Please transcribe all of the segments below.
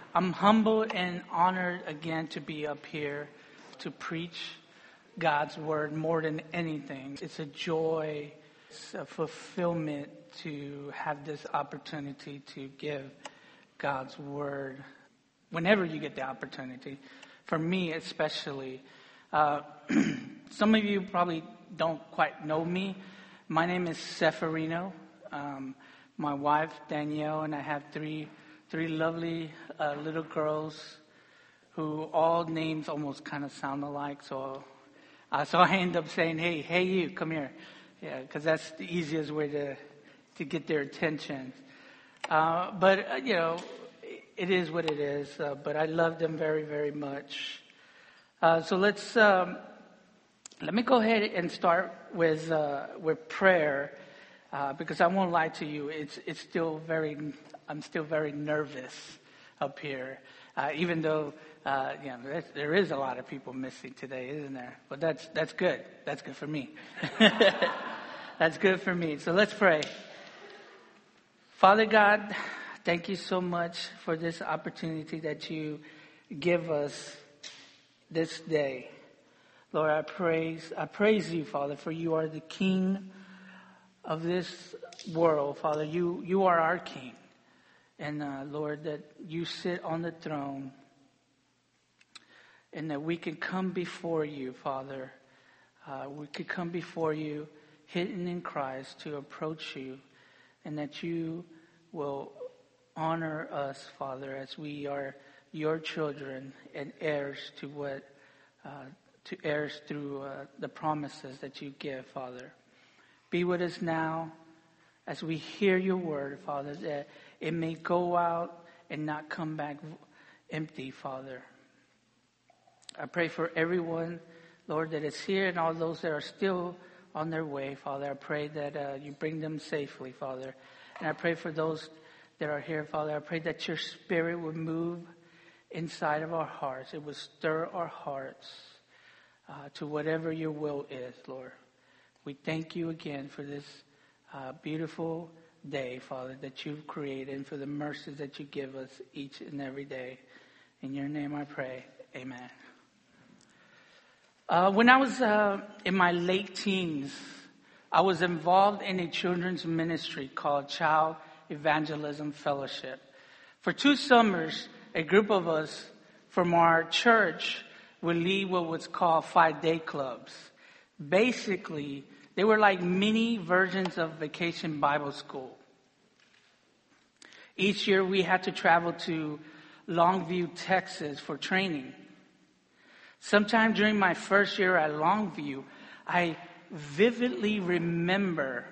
I'm humbled and honored again to be up here to preach God's word more than anything. It's a joy, it's a fulfillment to have this opportunity to give God's word whenever you get the opportunity. For me especially. Some of you probably don't quite know me. My name is Seferino. My wife, Danielle, and I have three lovely little girls who all names almost kind of sound alike. So I end up saying, hey, you, come here. Yeah, because that's the easiest way to get their attention. But it is what it is. But I love them very, very much. So let me go ahead and start with prayer. Because I won't lie to you, I'm still very nervous up here, even though there is a lot of people missing today, isn't there? But that's good. That's good for me. That's good for me. So let's pray. Father God, thank you so much for this opportunity that you give us this day. Lord, I praise you, Father, for you are the King of this world, Father. You are our King. And Lord, that you sit on the throne and that we can come before you, Father. We could come before you hidden in Christ to approach you, and that you will honor us, Father, as we are your children and heirs to heirs through the promises that you give, Father. Be with us now as we hear your word, Father, that it may go out and not come back empty, Father. I pray for everyone, Lord, that is here and all those that are still on their way, Father. I pray that you bring them safely, Father. And I pray for those that are here, Father. I pray that your spirit would move inside of our hearts. It would stir our hearts to whatever your will is, Lord. We thank you again for this beautiful day, Father, that you've created, and for the mercies that you give us each and every day. In your name I pray. Amen. When I was in my late teens, I was involved in a children's ministry called Child Evangelism Fellowship. For 2 summers, a group of us from our church would lead what was called 5-day clubs. Basically, they were like mini versions of Vacation Bible School. Each year we had to travel to Longview, Texas for training. Sometime during my first year at Longview, I vividly remember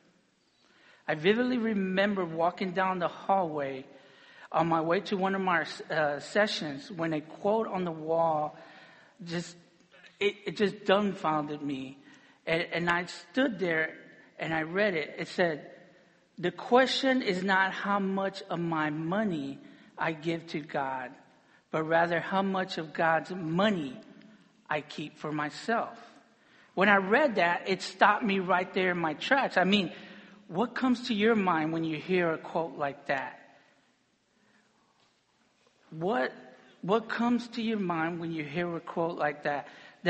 walking down the hallway on my way to one of my sessions when a quote on the wall just dumbfounded me. And I stood there and I read it. It said, "The question is not how much of my money I give to God, but rather how much of God's money I keep for myself." When I read that, it stopped me right there in my tracks. I mean, what comes to your mind when you hear a quote like that? What comes to your mind when you hear a quote like that?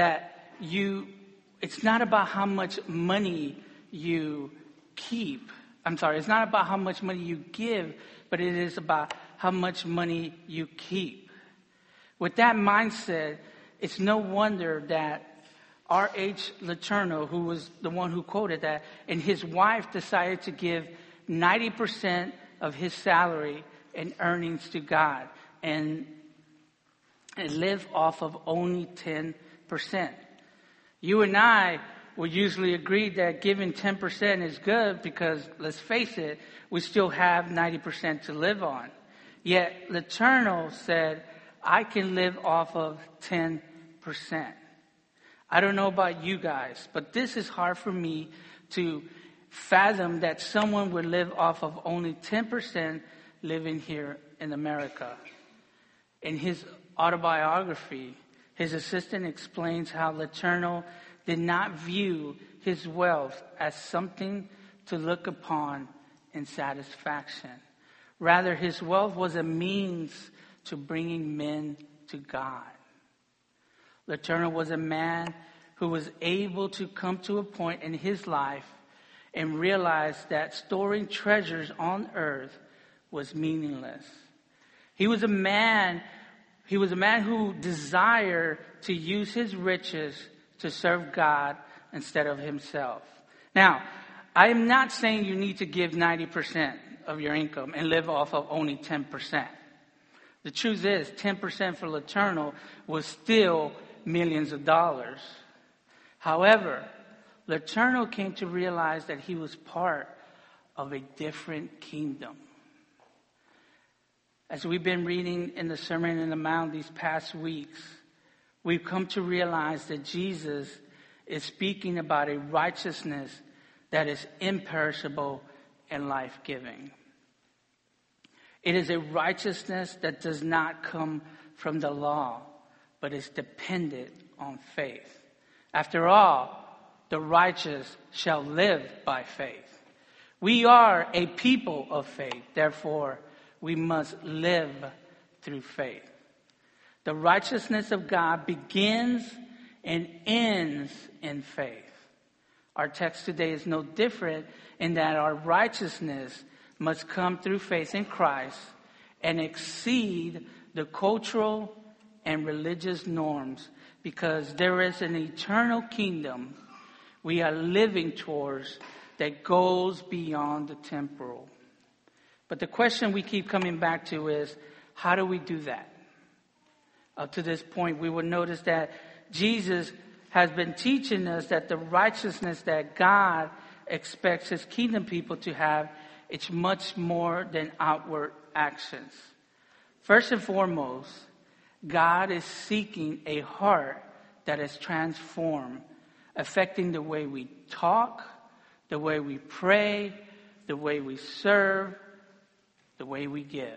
It's not about how much money you keep. It's not about how much money you give, but it is about how much money you keep. With that mindset, it's no wonder that R.H. Letourneau, who was the one who quoted that, and his wife decided to give 90% of his salary and earnings to God and live off of only 10%. You and I would usually agree that giving 10% is good because, let's face it, we still have 90% to live on. Yet Letourneau said, I can live off of 10%. I don't know about you guys, but this is hard for me to fathom that someone would live off of only 10% living here in America. In his autobiography, his assistant explains how Letourneau did not view his wealth as something to look upon in satisfaction. Rather, his wealth was a means to bringing men to God. LeTourneau was a man who was able to come to a point in his life and realize that storing treasures on earth was meaningless. He was a man who desired to use his riches to serve God instead of himself. Now, I am not saying you need to give 90% of your income and live off of only 10%. The truth is, 10% for LeTourneau was still millions of dollars. However, LeTourneau came to realize that he was part of a different kingdom. As we've been reading in the Sermon on the Mount these past weeks, we've come to realize that Jesus is speaking about a righteousness that is imperishable and life-giving. It is a righteousness that does not come from the law, but is dependent on faith. After all, the righteous shall live by faith. We are a people of faith. Therefore, we must live through faith. The righteousness of God begins and ends in faith. Our text today is no different in that our righteousness must come through faith in Christ and exceed the cultural and religious norms, because there is an eternal kingdom we are living towards that goes beyond the temporal. But the question we keep coming back to is, how do we do that? Up to this point, we will notice that Jesus has been teaching us that the righteousness that God expects his kingdom people to have, it's much more than outward actions. First and foremost, God is seeking a heart that is transformed, affecting the way we talk, the way we pray, the way we serve, the way we give.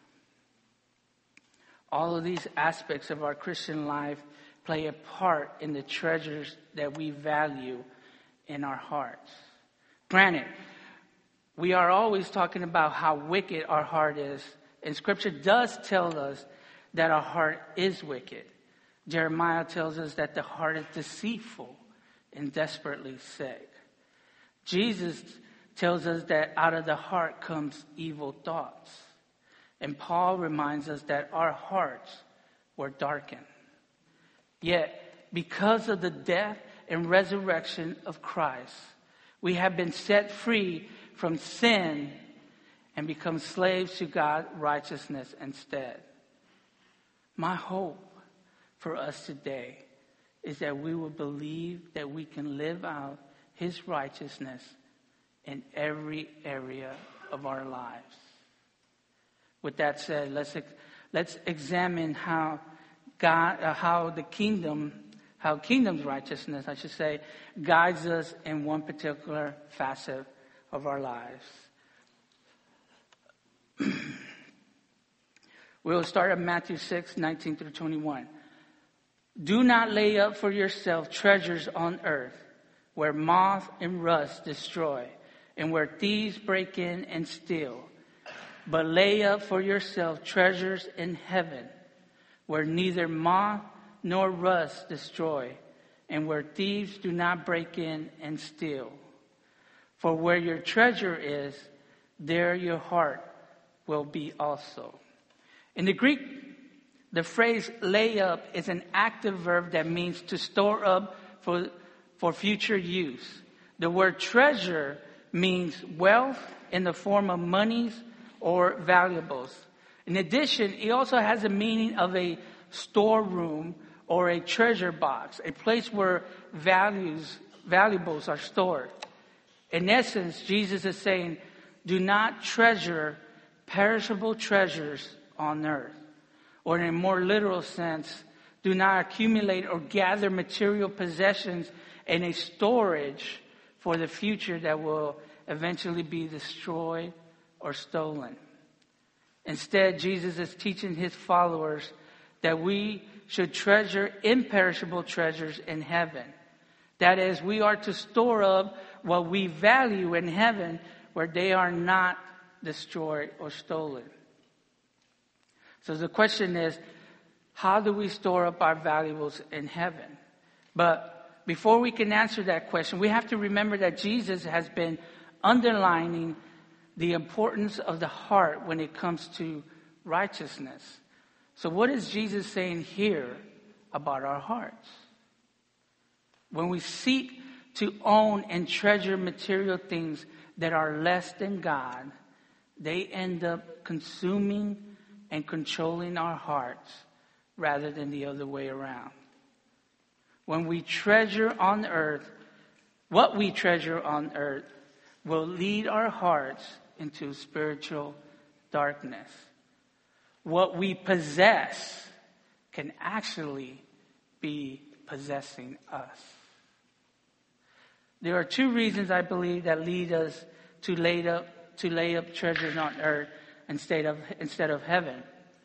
All of these aspects of our Christian life play a part in the treasures that we value in our hearts. Granted, we are always talking about how wicked our heart is, and Scripture does tell us that our heart is wicked. Jeremiah tells us that the heart is deceitful and desperately sick. Jesus tells us that out of the heart comes evil thoughts. And Paul reminds us that our hearts were darkened. Yet, because of the death and resurrection of Christ, we have been set free from sin and become slaves to God's righteousness instead. My hope for us today is that we will believe that we can live out his righteousness in every area of our lives. With that said, let's examine how kingdom's righteousness, I should say, guides us in one particular facet of our lives. We'll start at Matthew 6:19 through 21. Do not lay up for yourself treasures on earth, where moth and rust destroy, and where thieves break in and steal. But lay up for yourself treasures in heaven, where neither moth nor rust destroy, and where thieves do not break in and steal. For where your treasure is, there your heart will be also. In the Greek, the phrase lay up is an active verb that means to store up for future use. The word treasure means wealth in the form of monies or valuables. In addition, it also has a meaning of a storeroom or a treasure box, a place where valuables are stored. In essence, Jesus is saying, do not treasure perishable treasures on earth. Or in a more literal sense, do not accumulate or gather material possessions in a storage for the future that will eventually be destroyed or stolen. Instead, Jesus is teaching his followers that we should treasure imperishable treasures in heaven. That is, we are to store up what we value in heaven where they are not destroyed or stolen. So the question is, how do we store up our valuables in heaven? But before we can answer that question, we have to remember that Jesus has been underlining the importance of the heart when it comes to righteousness. So what is Jesus saying here about our hearts? When we seek to own and treasure material things that are less than God, they end up consuming and controlling our hearts rather than the other way around. When we treasure on earth, what we treasure on earth will lead our hearts into spiritual darkness. What we possess can actually be possessing us. There are two reasons I believe that lead us to lay up treasures on earth instead of heaven.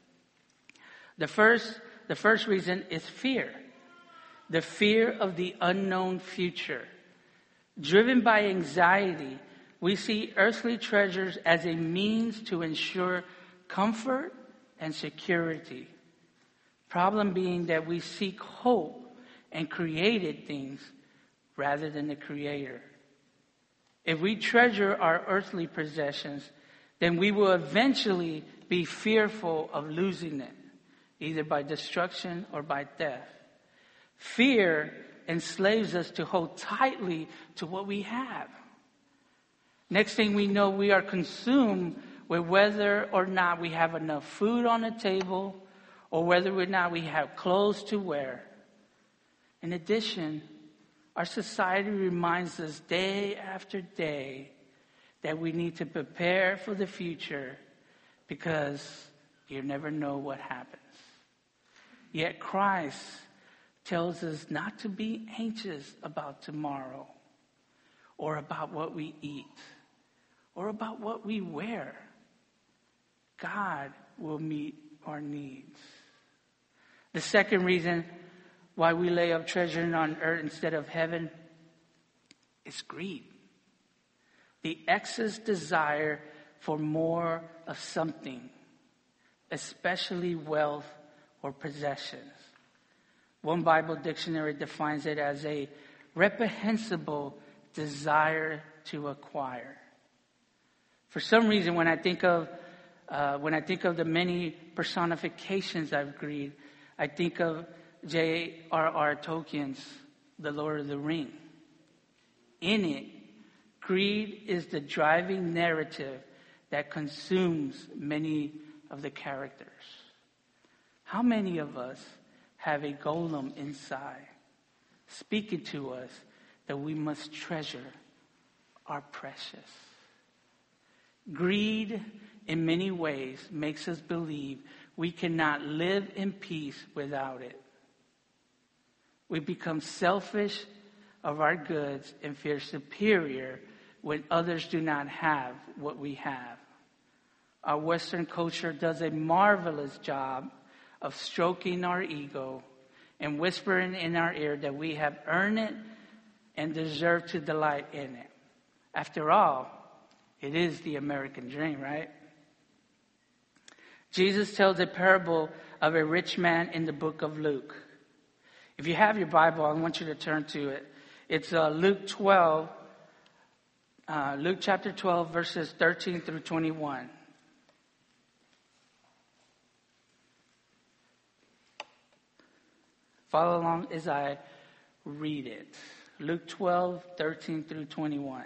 The first reason is fear. The fear of the unknown future. Driven by anxiety, we see earthly treasures as a means to ensure comfort and security. Problem being that we seek hope in created things rather than the Creator. If we treasure our earthly possessions, then we will eventually be fearful of losing it, either by destruction or by death. Fear enslaves us to hold tightly to what we have. Next thing we know, we are consumed with whether or not we have enough food on the table or whether or not we have clothes to wear. In addition, our society reminds us day after day that we need to prepare for the future because you never know what happens. Yet Christ tells us not to be anxious about tomorrow or about what we eat or about what we wear. God will meet our needs. The second reason why we lay up treasure on earth instead of heaven is greed. The excess desire for more of something, especially wealth or possessions. One Bible dictionary defines it as a reprehensible desire to acquire. For some reason, when I think of the many personifications of greed, I think of J.R.R. Tolkien's The Lord of the Rings. In it, greed is the driving narrative that consumes many of the characters. How many of us have a golem inside speaking to us that we must treasure our precious? Greed, in many ways, makes us believe we cannot live in peace without it. We become selfish of our goods and feel superior when others do not have what we have. Our Western culture does a marvelous job of stroking our ego and whispering in our ear that we have earned it and deserve to delight in it. After all, it is the American dream, right? Jesus tells a parable of a rich man in the book of Luke. If you have your Bible, I want you to turn to it. It's Luke chapter 12, verses 13 through 21. Follow along as I read it. Luke 12, 13 through 21.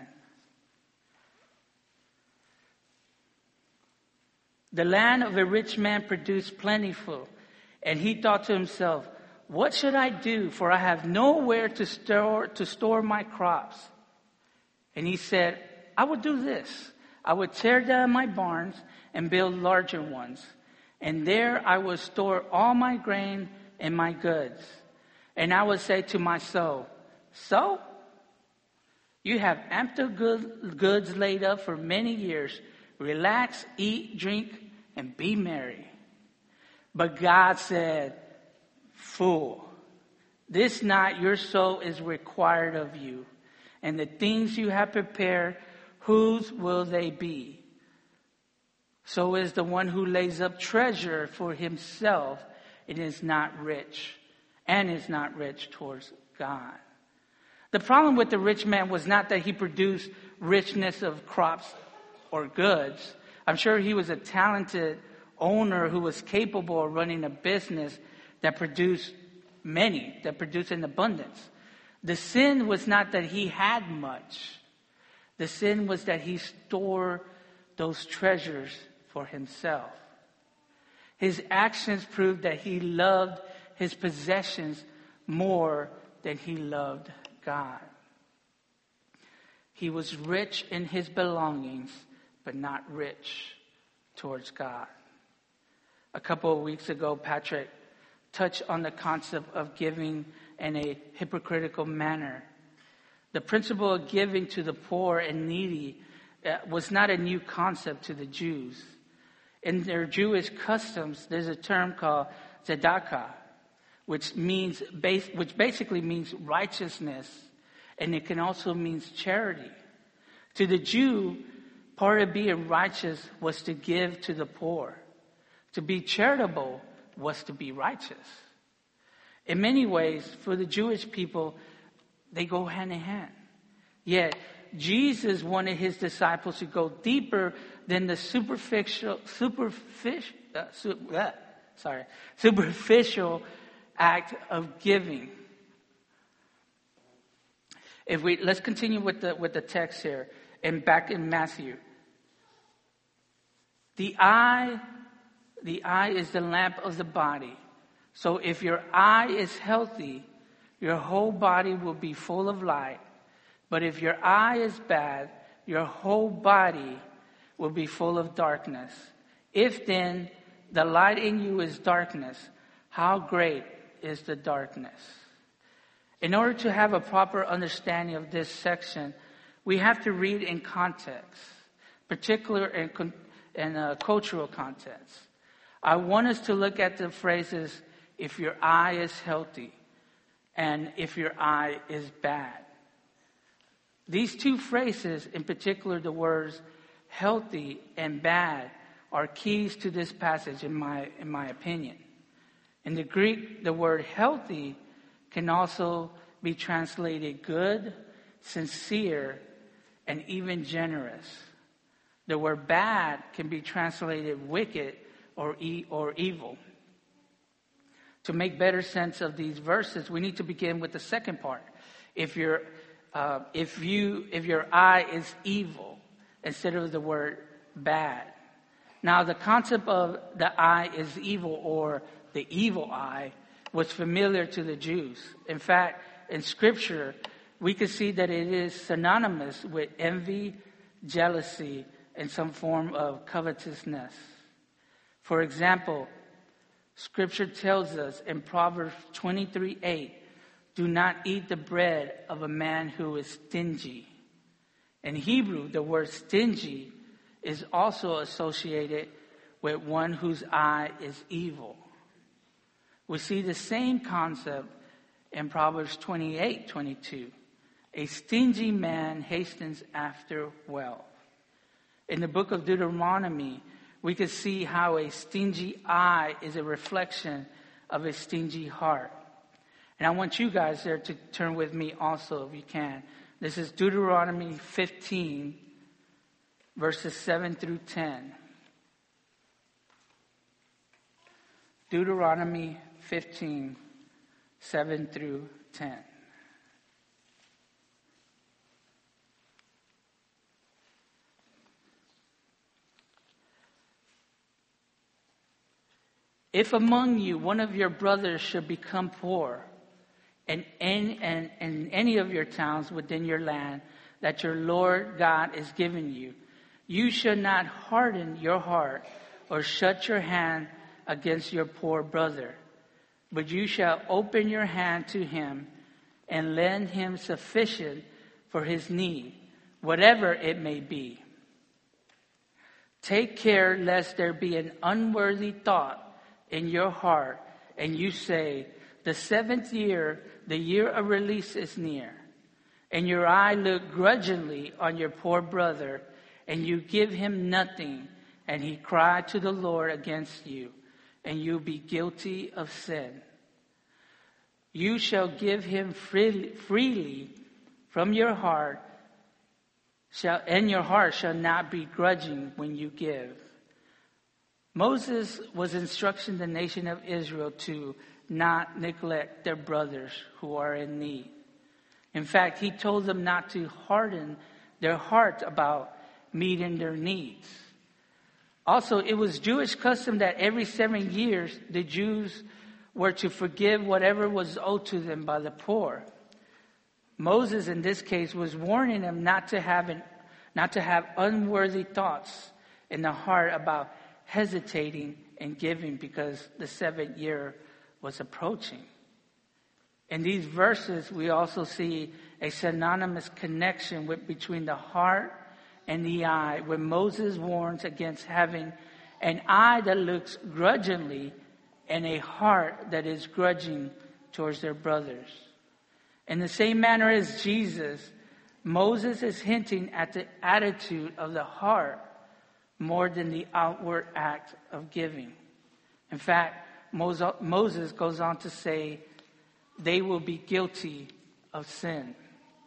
The land of a rich man produced plentiful, and he thought to himself, "What should I do? For I have nowhere to store my crops." And he said, "I will do this. I will tear down my barns and build larger ones, and there I will store all my grain and my goods. And I will say to my soul, so you have ample goods laid up for many years. Relax, eat, drink, and be merry." But God said, "Fool, this night your soul is required of you, and the things you have prepared, whose will they be? So is the one who lays up treasure for himself and is not rich towards God. The problem with the rich man was not that he produced richness of crops or goods. I'm sure he was a talented owner who was capable of running a business that produced in abundance. The sin was not that he had much. The sin was that he stored those treasures for himself. His actions proved that he loved his possessions more than he loved God. He was rich in his belongings, but not rich towards God. A couple of weeks ago, Patrick touched on the concept of giving in a hypocritical manner. The principle of giving to the poor and needy was not a new concept to the Jews. In their Jewish customs, there's a term called tzedakah, which basically means righteousness, and it can also mean charity. To the Jew, part of being righteous was to give to the poor. To be charitable was to be righteous. In many ways, for the Jewish people, they go hand in hand. Yet, Jesus wanted his disciples to go deeper than the superficial act of giving. Let's continue with the text here, and back in Matthew. The eye is the lamp of the body. So if your eye is healthy, your whole body will be full of light. But if your eye is bad, your whole body will be full of darkness. If then the light in you is darkness, how great is the darkness? In order to have a proper understanding of this section, we have to read in context, particular and cultural context. I want us to look at the phrases, if your eye is healthy, and if your eye is bad. These two phrases, in particular the words healthy and bad, are keys to this passage in my opinion. In the Greek, the word healthy can also be translated good, sincere, and even generous. The word bad can be translated wicked or evil. To make better sense of these verses, we need to begin with the second part. If your eye is evil, instead of the word bad. Now, the concept of the eye is evil, or the evil eye, was familiar to the Jews. In fact, in Scripture, we can see that it is synonymous with envy, jealousy, and some form of covetousness. For example, Scripture tells us in Proverbs 23:8, do not eat the bread of a man who is stingy. In Hebrew, the word stingy is also associated with one whose eye is evil. We see the same concept in Proverbs 28:22. A stingy man hastens after wealth. In the book of Deuteronomy, we can see how a stingy eye is a reflection of a stingy heart. And I want you guys there to turn with me also, if you can. This is Deuteronomy 15, verses 7 through 10. Deuteronomy 15, 7 through 10. If among you one of your brothers should become poor, and any of your towns within your land that your Lord God is giving you, you should not harden your heart or shut your hand against your poor brother, but you shall open your hand to him and lend him sufficient for his need, whatever it may be. Take care lest there be an unworthy thought in your heart, and you say, the 7th year, the year of release is near, and your eye look grudgingly on your poor brother, and you give him nothing, and he cried to the Lord against you, and you be guilty of sin, you shall give him freely from your heart, and your heart shall not be grudging when you give. Moses was instructing the nation of Israel to not neglect their brothers who are in need. In fact, he told them not to harden their heart about meeting their needs. Also, it was Jewish custom that every 7 years the Jews were to forgive whatever was owed to them by the poor. Moses, in this case, was warning them not to have unworthy thoughts in the heart about hesitating and giving because the 7th year was approaching. In these verses, we also see a synonymous connection between the heart and the eye, where Moses warns against having an eye that looks grudgingly and a heart that is grudging towards their brothers. In the same manner as Jesus, Moses is hinting at the attitude of the heart more than the outward act of giving. In fact, Moses goes on to say, they will be guilty of sin.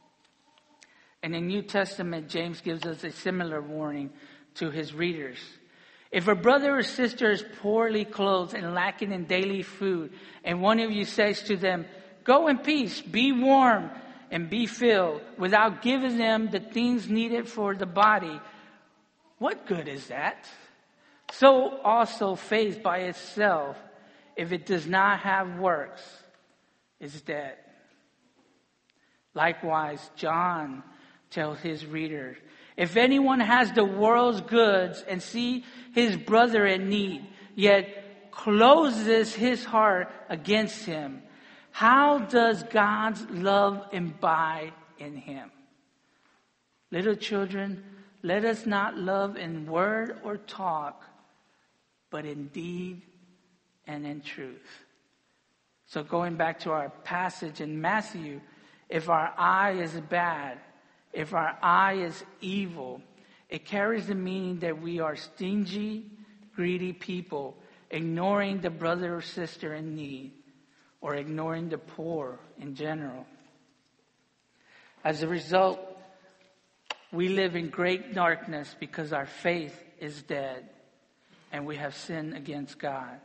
In the New Testament, James gives us a similar warning to his readers. If a brother or sister is poorly clothed and lacking in daily food, and one of you says to them, go in peace, be warm, and be filled, without giving them the things needed for the body, what good is that? So also faith by itself, if it does not have works, is dead. Likewise, John tells his readers, if anyone has the world's goods and see his brother in need, yet closes his heart against him, how does God's love abide in him? Little children, let us not love in word or talk, but in deed and in truth. So going back to our passage in Matthew, if our eye is bad, if our eye is evil, it carries the meaning that we are stingy, greedy people, ignoring the brother or sister in need, or ignoring the poor in general. As a result, we live in great darkness because our faith is dead and we have sinned against God.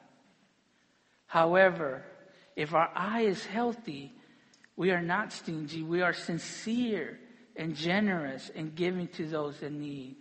However, if our eye is healthy, we are not stingy. We are sincere and generous in giving to those in need.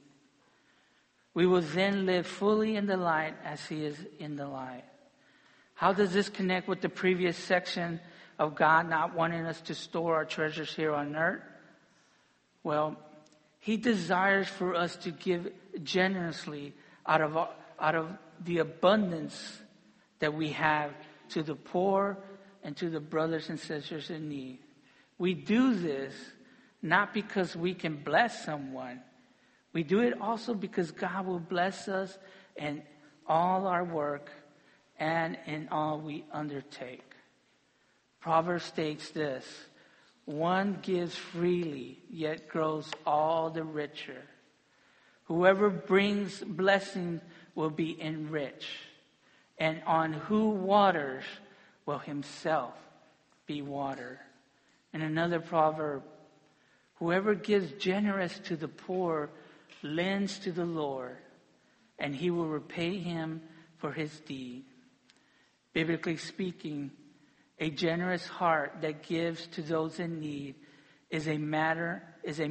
We will then live fully in the light as he is in the light. How does this connect with the previous section of God not wanting us to store our treasures here on earth? Well, he desires for us to give generously out of the abundance that we have to the poor and to the brothers and sisters in need. We do this not because we can bless someone. We do it also because God will bless us in all our work and in all we undertake. Proverbs states this, one gives freely, yet grows all the richer. Whoever brings blessing will be enriched, and on who waters will himself be watered. And another proverb, whoever gives generous to the poor lends to the Lord, and he will repay him for his deed. Biblically speaking, a generous heart that gives to those in need is a manner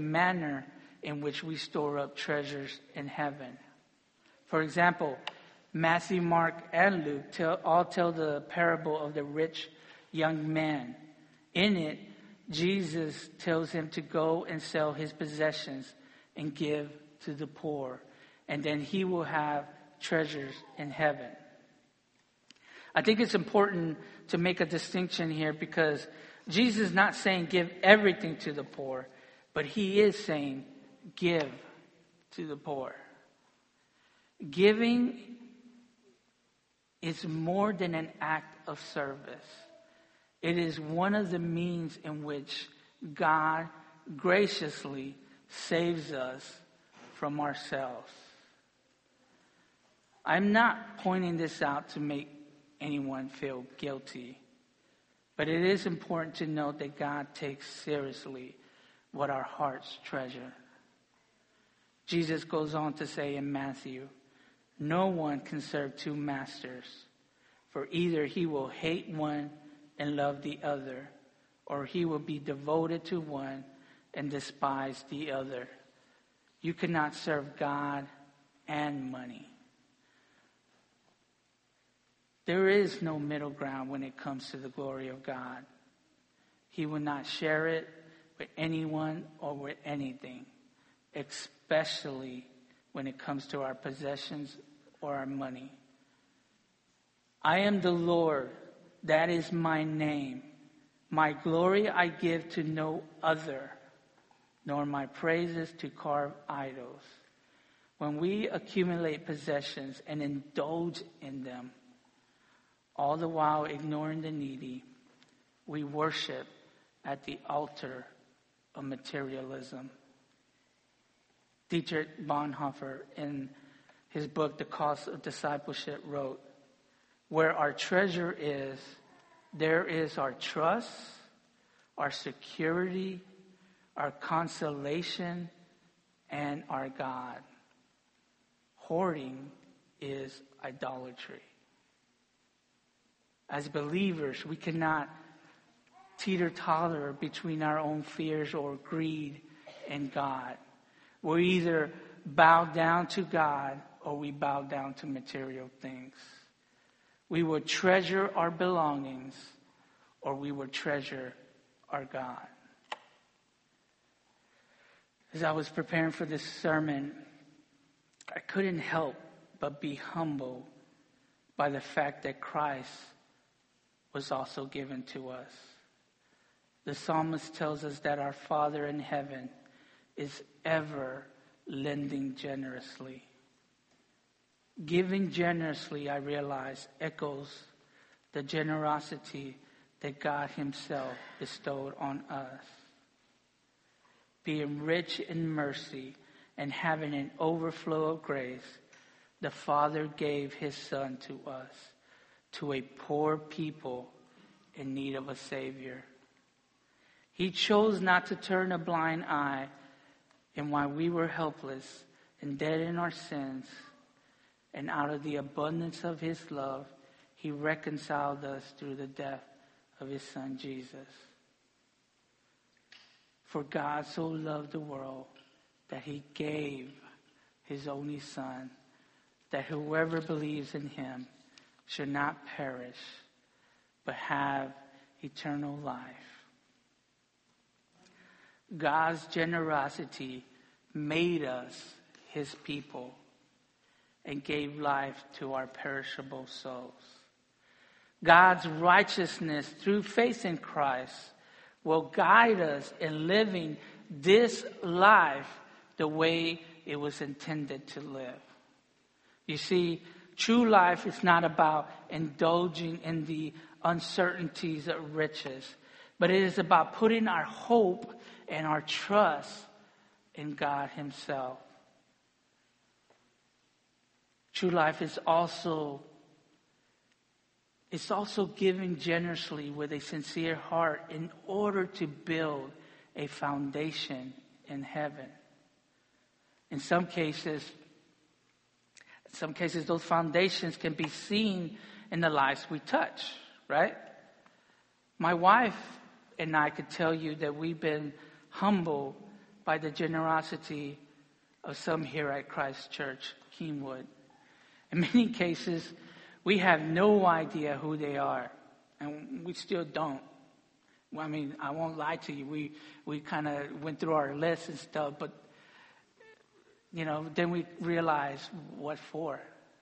in which we store up treasures in heaven. For example, Matthew, Mark, and Luke all tell the parable of the rich young man. In it, Jesus tells him to go and sell his possessions and give to the poor, and then he will have treasures in heaven. I think it's important to make a distinction here because Jesus is not saying give everything to the poor, but he is saying give to the poor. Giving is more than an act of service. It is one of the means in which God graciously saves us from ourselves. I'm not pointing this out to make anyone feel guilty, but it is important to note that God takes seriously what our hearts treasure. Jesus goes on to say in Matthew, "No one can serve two masters, for either he will hate one and love the other, or he will be devoted to one and despise the other. You cannot serve God and money." There is no middle ground when it comes to the glory of God. He will not share it with anyone or with anything, especially when it comes to our possessions or our money. "I am the Lord, that is my name. My glory I give to no other, nor my praises to carved idols." When we accumulate possessions and indulge in them, all the while ignoring the needy, we worship at the altar of materialism. Dietrich Bonhoeffer, in his book, The Cost of Discipleship, wrote, "Where our treasure is, there is our trust, our security, our consolation, and our God. Hoarding is idolatry." As believers, we cannot teeter-totter between our own fears or greed and God. We either bow down to God or we bow down to material things. We will treasure our belongings or we will treasure our God. As I was preparing for this sermon, I couldn't help but be humbled by the fact that Christ was also given to us. The psalmist tells us that our Father in heaven is ever lending generously. Giving generously, I realize, echoes the generosity that God himself bestowed on us. Being rich in mercy and having an overflow of grace, the Father gave his Son to us, to a poor people in need of a Savior. He chose not to turn a blind eye, and while we were helpless and dead in our sins, and out of the abundance of his love, he reconciled us through the death of his Son Jesus. For God so loved the world that he gave his only Son, that whoever believes in him should not perish, but have eternal life. God's generosity made us his people and gave life to our perishable souls. God's righteousness through faith in Christ will guide us in living this life the way it was intended to live. You see, true life is not about indulging in the uncertainties of riches, but it is about putting our hope and our trust in God himself. True life is also giving generously with a sincere heart in order to build a foundation in heaven. In some cases, those foundations can be seen in the lives we touch, right? My wife and I could tell you that we've been humbled by the generosity of some here at Christ Church, Keenwood. In many cases, we have no idea who they are, and we still don't. Well, I mean, I won't lie to you. We kind of went through our list and stuff, but then we realize what for.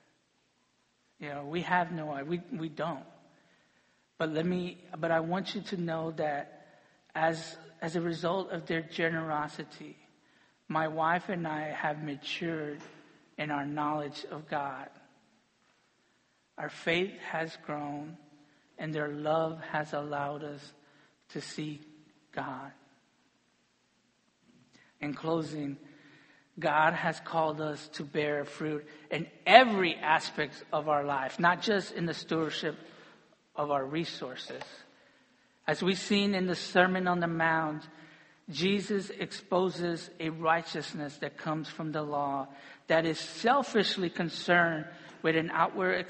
We have no idea. We don't. But I want you to know that as a result of their generosity, my wife and I have matured in our knowledge of God. Our faith has grown, and their love has allowed us to see God. In closing, God has called us to bear fruit in every aspect of our life, not just in the stewardship of our resources. As we've seen in the Sermon on the Mount, Jesus exposes a righteousness that comes from the law that is selfishly concerned with an outward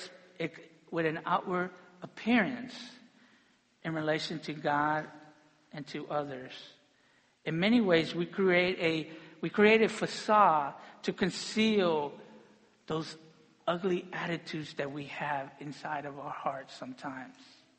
appearance in relation to God and to others. In many ways, we create a facade to conceal those ugly attitudes that we have inside of our hearts sometimes.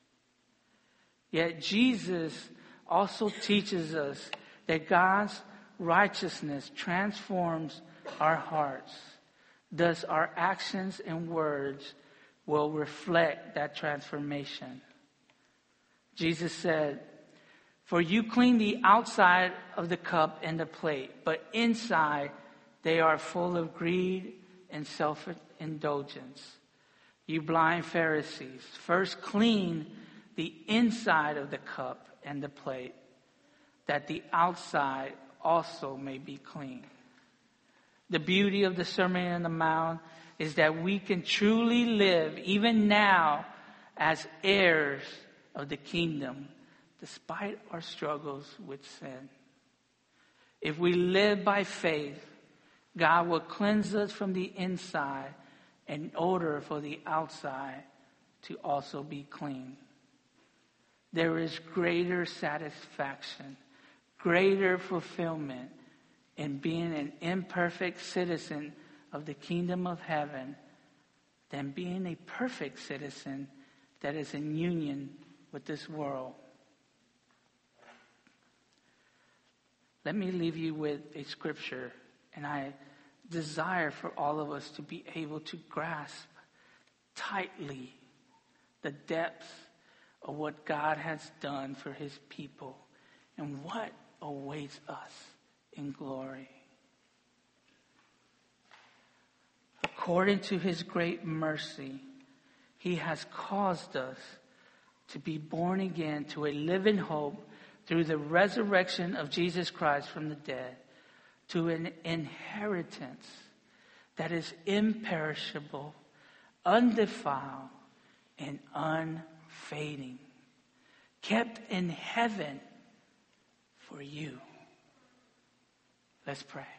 Yet Jesus also teaches us that God's righteousness transforms our hearts. Thus, our actions and words will reflect that transformation. Jesus said, "For you clean the outside of the cup and the plate, but inside they are full of greed and self-indulgence. You blind Pharisees, first clean the inside of the cup and the plate, that the outside also may be clean." The beauty of the Sermon on the Mount is that we can truly live, even now, as heirs of the kingdom, despite our struggles with sin. If we live by faith, God will cleanse us from the inside in order for the outside to also be clean. There is greater satisfaction, greater fulfillment in being an imperfect citizen of the kingdom of heaven than being a perfect citizen that is in union with this world. Let me leave you with a scripture, and I desire for all of us to be able to grasp tightly the depths of what God has done for his people and what awaits us in glory. According to his great mercy, he has caused us to be born again to a living hope through the resurrection of Jesus Christ from the dead, to an inheritance that is imperishable, undefiled, and unfading, kept in heaven for you. Let's pray.